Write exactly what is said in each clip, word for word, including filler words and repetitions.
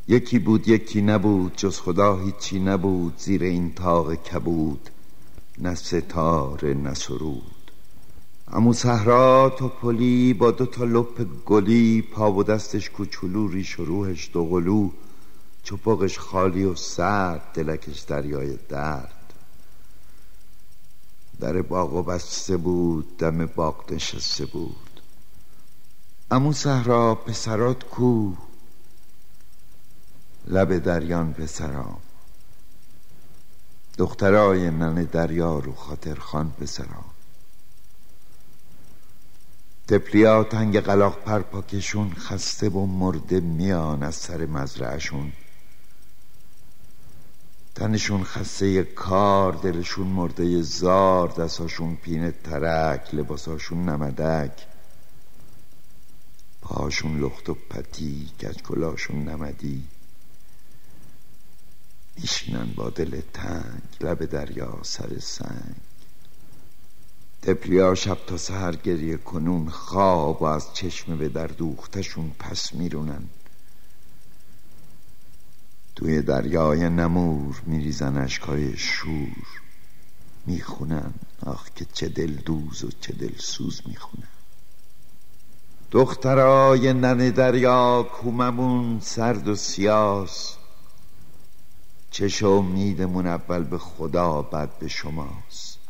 یکی بود یکی نبود، جز خدا هیچی نبود. زیر این طاق کبود نه ستاره نه سرود. عمو صحرا توپلی با دو تا لپ گلی، پا و دستش کوچولو، ریش و روحش دوقلو، چپاقش خالی و سرد، دلکش دریای درد. در باغ بسته بود، دم باغ نشسته بود. عمو صحرا پسرات کو؟ لب دریان پسرام، دخترای ننه دریا رو خاطر خان پسرام. تپلیا تنگ قلاق پر پاکشون، خسته و مرده میان از سر مزرعشون. تنشون خسته کار، دلشون مرده زار، دستاشون پینه ترک، لباساشون نمدک، پاشون لخت و پتی، کجکلاشون نمدی. میشینن با دل تنگ لب دریا سر سنگ. تپلیا شب تا سحر گریه کنون، خواب و از چشم به در دوختشون پس میرونن. توی دریای نمور میریزن اشکای شور، میخونن آخ که چه دل دوز و چه دل سوز میخونن. دخترای ننه دریا کوممون سرد و سیاس، چش و امیدمون اول به خدا بعد به شماست.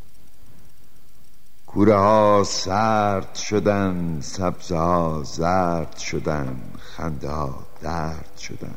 کوره ها سرد شدن، سبزه ها زرد شدن، خنده ها درد شدن.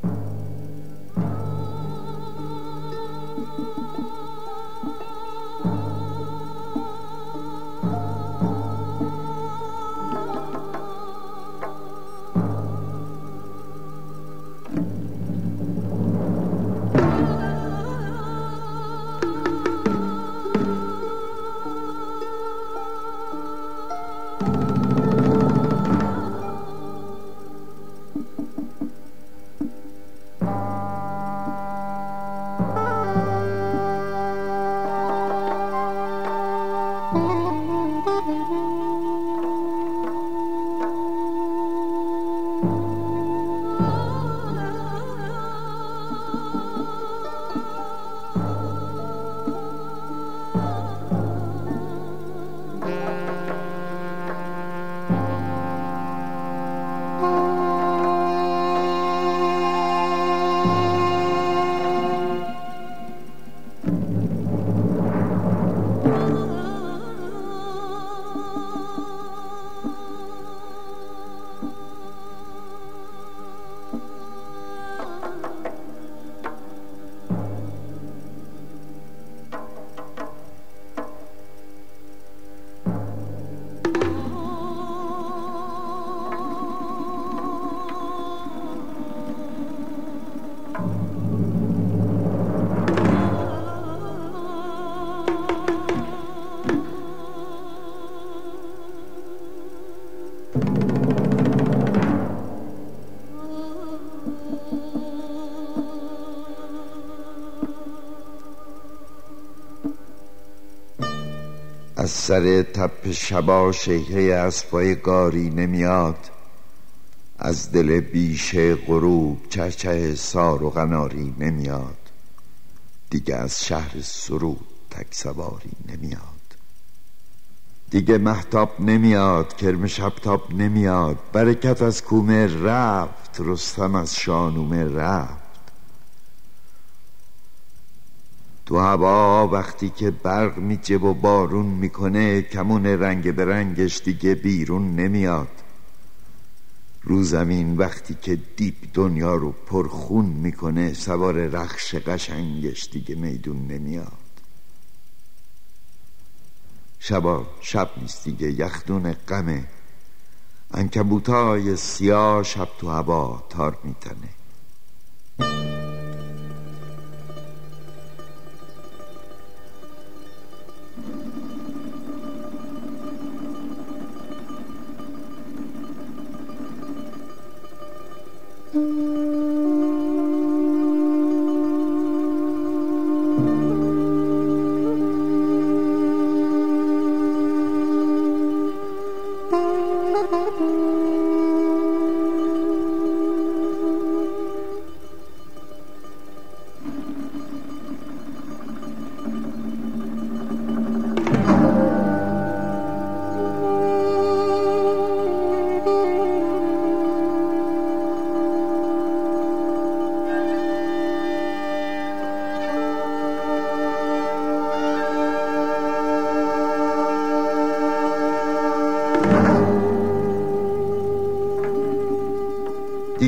از سر تپ شبا شیهه اسبای گاری نمیاد، از دل بیشه غروب چرچه سار و قناری نمیاد. دیگه از شهر سرود تک سواری نمیاد، دیگه مهتاب نمیاد، کرم شبتاب نمیاد. برکت از کومه رفت، رستم از شانومه رفت. تو هوا وقتی که برق میجه و بارون میکنه، کمون رنگ به رنگش دیگه بیرون نمیاد. رو زمین وقتی که دیپ دنیا رو پرخون میکنه، سوار رخش قشنگش دیگه میدون نمیاد. شبا شب نیست دیگه، یخدون غمه، عنکبوتای سیاه شب تو هوا تار میتنه.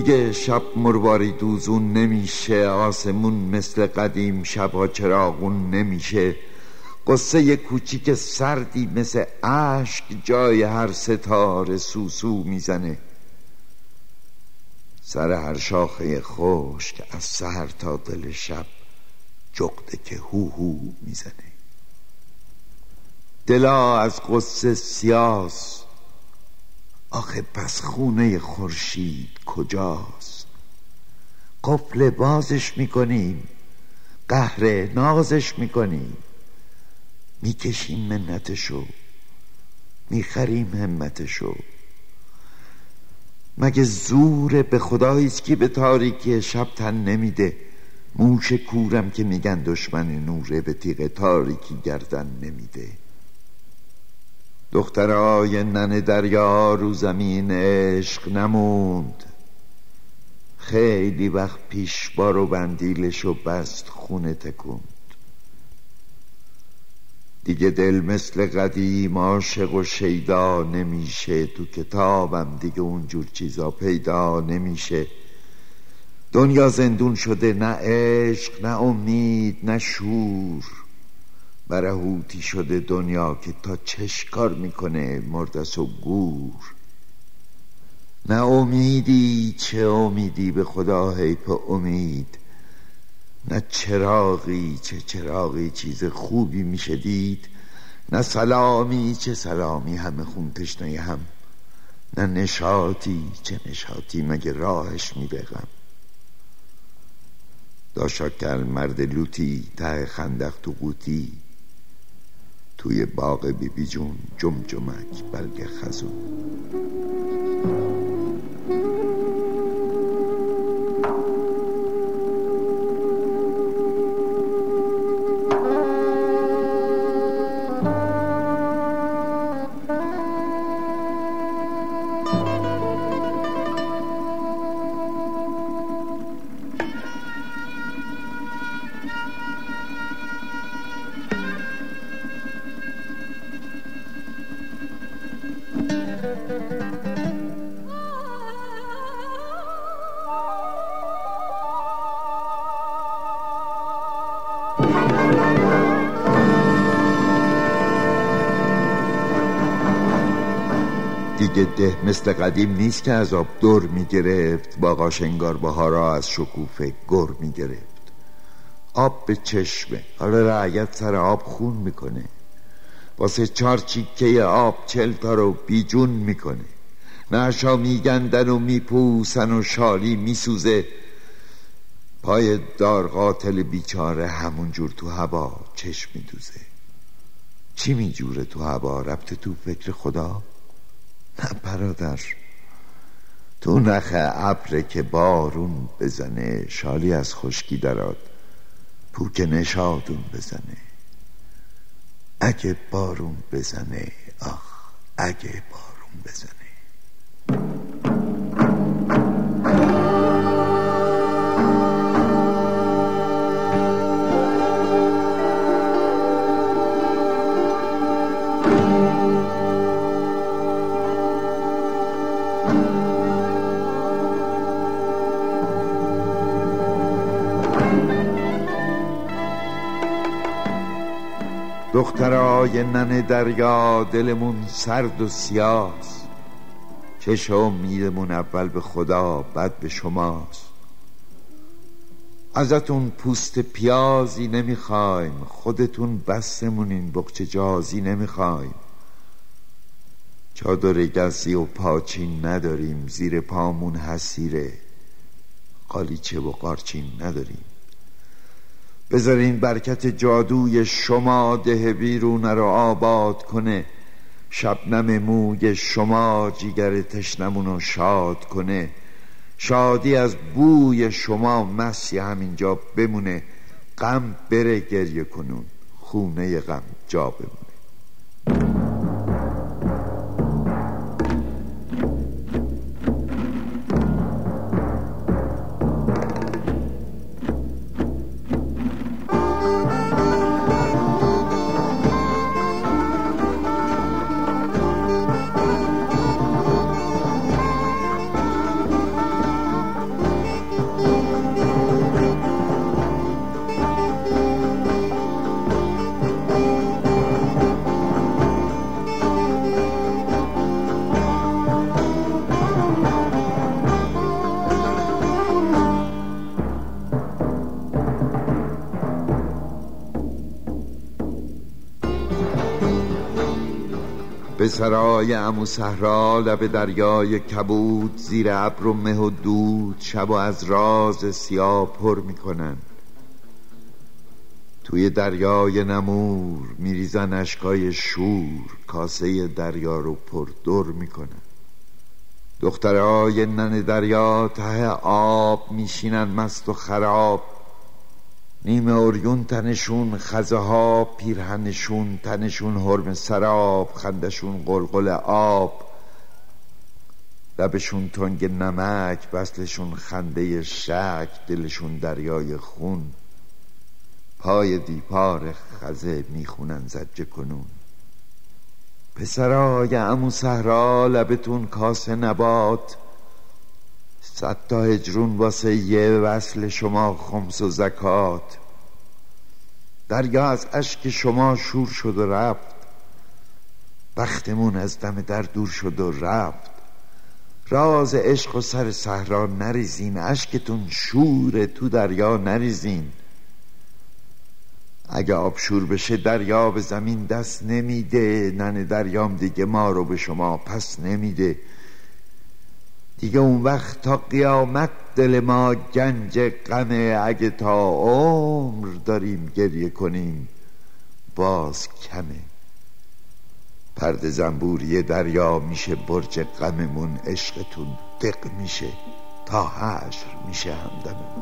دیگه شب مرواری دوزون نمیشه، آسمون مثل قدیم شبها چراغون نمیشه، قصه کوچیک سردی مثل اشک جای هر ستاره سوسو میزنه، سر هر شاخه خشک از سحر تا دل شب جغده که هو هو میزنه. دلا از قصه سیاس، آخه پس خونه خورشید کجاست؟ قفل بازش میکنیم، قهر نازش میکنیم، میکشیم منتشو، میخریم همتشو. مگه زوره به خداییست که به تاریکی شب تن نمیده، موش کورم که میگن دشمن نوره به تیغ تاریکی گردن نمیده. دخترای ننه دریا رو زمین عشق نموند، خیلی وقت پیش بارو بندیلشو بست خونه تکوند. دیگه دل مثل قدیم عاشق و شیدا نمیشه، تو کتابم دیگه اونجور چیزا پیدا نمیشه. دنیا زندون شده، نه عشق نه امید نه شور، برهوتی شده دنیا که تا چش کار میکنه مردس و گور. نه امیدی، چه امیدی به خدا حیف امید، نه چراغی، چه چراغی چیز خوبی میشه دید، نه سلامی، چه سلامی همه خون تشنه هم، نه نشاطی، چه نشاطی مگه راهش میبغم. داشاکل مرد لوتی ته خندق تو قوطی، توی باغ بی بی جون جمجمک برگ خزون. دیگه ده مثل قدیم نیست که از آب دور میگرفت، با قاشنگار بهارا از شکوفه گر میگرفت. آب به چشمه، حالا رعیت سر آب خون میکنه، واسه چار چیکه آب چل تا رو بیجون میکنه. نعشا میگندن و میپوسن و شالی میسوزه، پای دار قاتل بیچاره همون جور تو هوا چشم میدوزه. چی میجوره تو هوا؟ ربط تو فکر خدا؟ نه برادر، تو نخ ابره که بارون بزنه، شالی از خشکی دراد پوک نشادون بزنه. اگه بارون بزنه، آخ اگه بارون بزنه. دخترای ننه دریا دلمون سرد و سیاست، چشم امیدمون اول به خدا بعد به شماست. ازتون پوست پیازی نمیخوایم، خودتون بستمون این بقچه جازی نمیخوایم. چادر گسی و پاچین نداریم، زیر پامون حسیره، قالیچه و قارچین نداریم. بذارین برکت جادوی شما ده بیرونه رو آباد کنه، شبنم موی شما جیگر تشنمونو شاد کنه. شادی از بوی شما مسی همینجا بمونه، غم بره گریه کنون، خونه غم جا بمونه. پسرای عمو صحرا لب دریای کبود، زیر ابر و مه و دود شب و از راز سیاه پر میکنن. توی دریای نمور میریزن اشکای شور، کاسه دریا رو پر دور میکنن. دخترای نن دریا ته آب میشینن مست و خراب، نیمه اوریون تنشون، خزه ها پیرهنشون، تنشون حرم سراب، خندشون قلقل آب، لبشون تنگ نمک، وصلشون خنده شک، دلشون دریای خون. پای دیپار خزه میخونن زجه کنون. پسرای عمو صحرا لبتون کاسه نبات، صد تا هجرون واسه یه وصل شما خمس و زکات. دریا از اشک شما شور شد و رفت، بختمون از دم در دور شد و رفت. راز عشق و سر صحرا نریزین، اشکتون شوره تو دریا نریزین. اگه آب شور بشه دریا به زمین دست نمیده، نن دریام دیگه ما رو به شما پس نمیده. دیگه اون وقت تا قیامت دل ما گنج غمه، اگه تا عمر داریم گریه کنیم باز کمه. پرده زنبوری دریا میشه برج غممون، عشقتون دق میشه تا حشر میشه همدممون.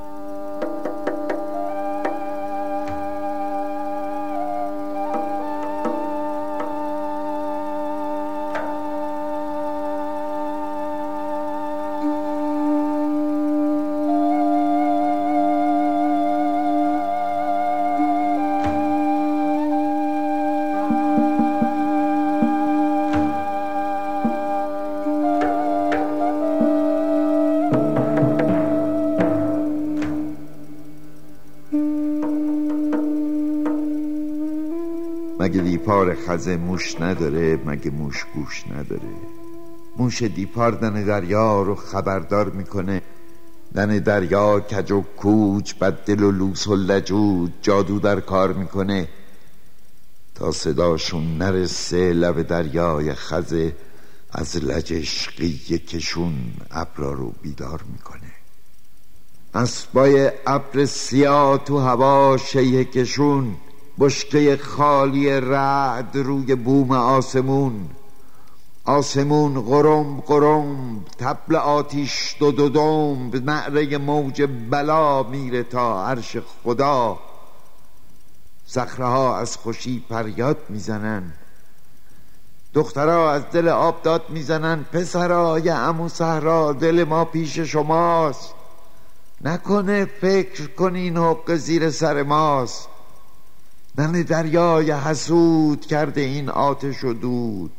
مگه دیپار خزه موش نداره؟ مگه موش گوش نداره؟ موش دیپار دن دریا رو خبردار میکنه. دن دریا کج و کوچ، بد دل و لوس و لجوج، جادو در کار میکنه تا صداشون نرسه لب دریای خزه. از لجشقی کشون ابرا رو بیدار میکنه. اسبای ابر سیاه تو هوا شیه کشون، بشکه خالی رعد روی بوم آسمون. آسمون قرم قرم، طبل آتیش دو دو دم، به نعره موج بلا میره تا عرش خدا. صخره ها از خوشی فریاد میزنن، دخترها از دل آب داد میزنن. پسرای عمو صحرا دل ما پیش شماست، نکنه فکر کنین حق زیر سر ماست. نن دریای حسود کرده این آتش و دود.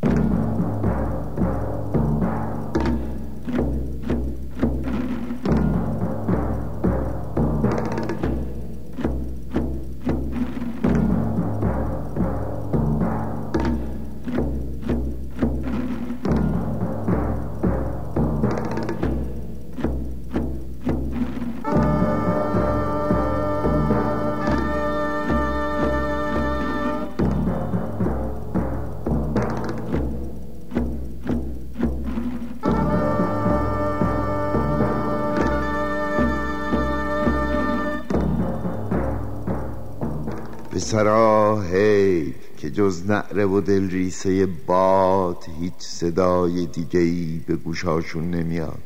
پسرا حیف که جز نعره و دل ریسه باد هیچ صدای دیگه‌ای به گوشاشون نمیاد.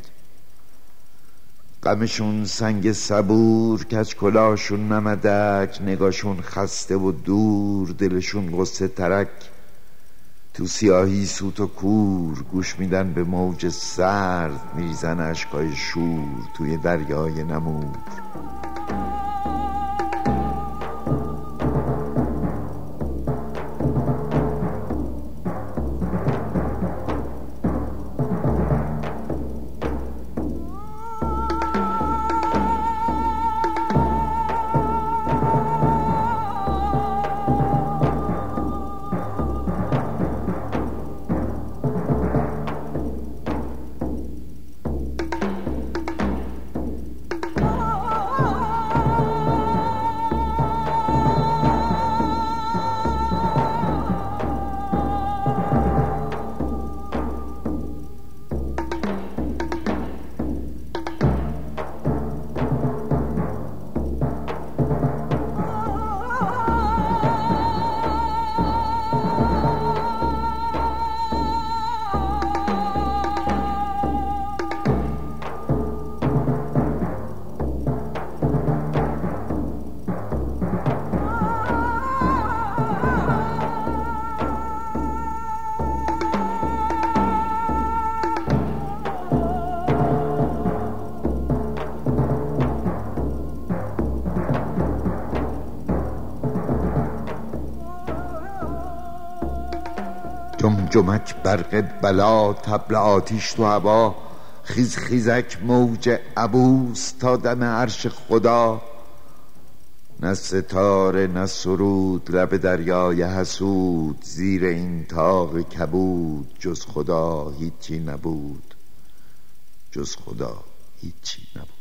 غمشون سنگ صبور، کج کلاشون نمدک، نگاشون خسته و دور، دلشون غصه ترک. تو سیاهی سوت و کور گوش میدن به موج سرد، میریزن اشکای شور توی دریای نمور. جمک برق بلا، طبل آتیش تو هوا، خیز خیزک موج عبوس تا دم عرش خدا. نه ستاره نه سرود لب دریای حسود، زیر این طاق کبود جز خدا هیچی نبود، جز خدا هیچی نبود.